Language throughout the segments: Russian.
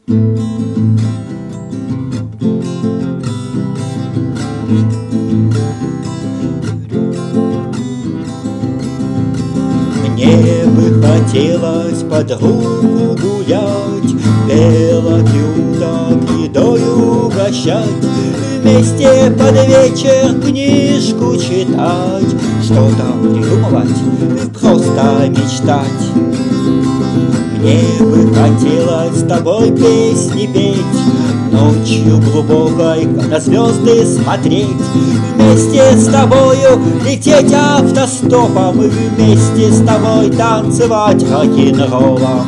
Мне бы хотелось под руку гулять, белок и уток едою угощать, вместе под вечер книжку читать, что-то придумывать, просто мечтать. Мне бы хотелось с тобой песни петь, ночью глубокой на звезды смотреть, вместе с тобою лететь автостопом, вместе с тобой танцевать рок-н-роллом.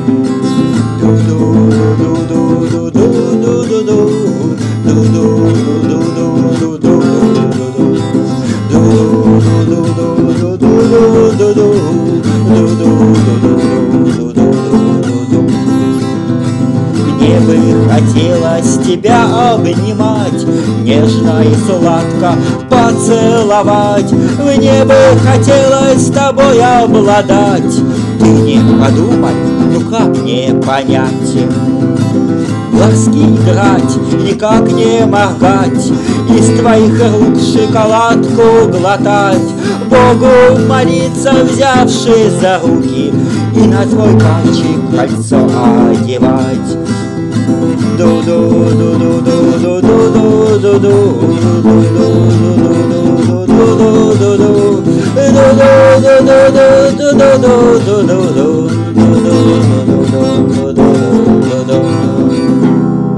Мне бы хотелось тебя обнимать, нежно и сладко поцеловать. Мне бы хотелось с тобой обладать. Ты не подумай, ну как не понять? Глазки играть, никак не моргать, из твоих рук шоколадку глотать, Богу молиться, взявшись за руки, и на твой пальчик кольцо одевать.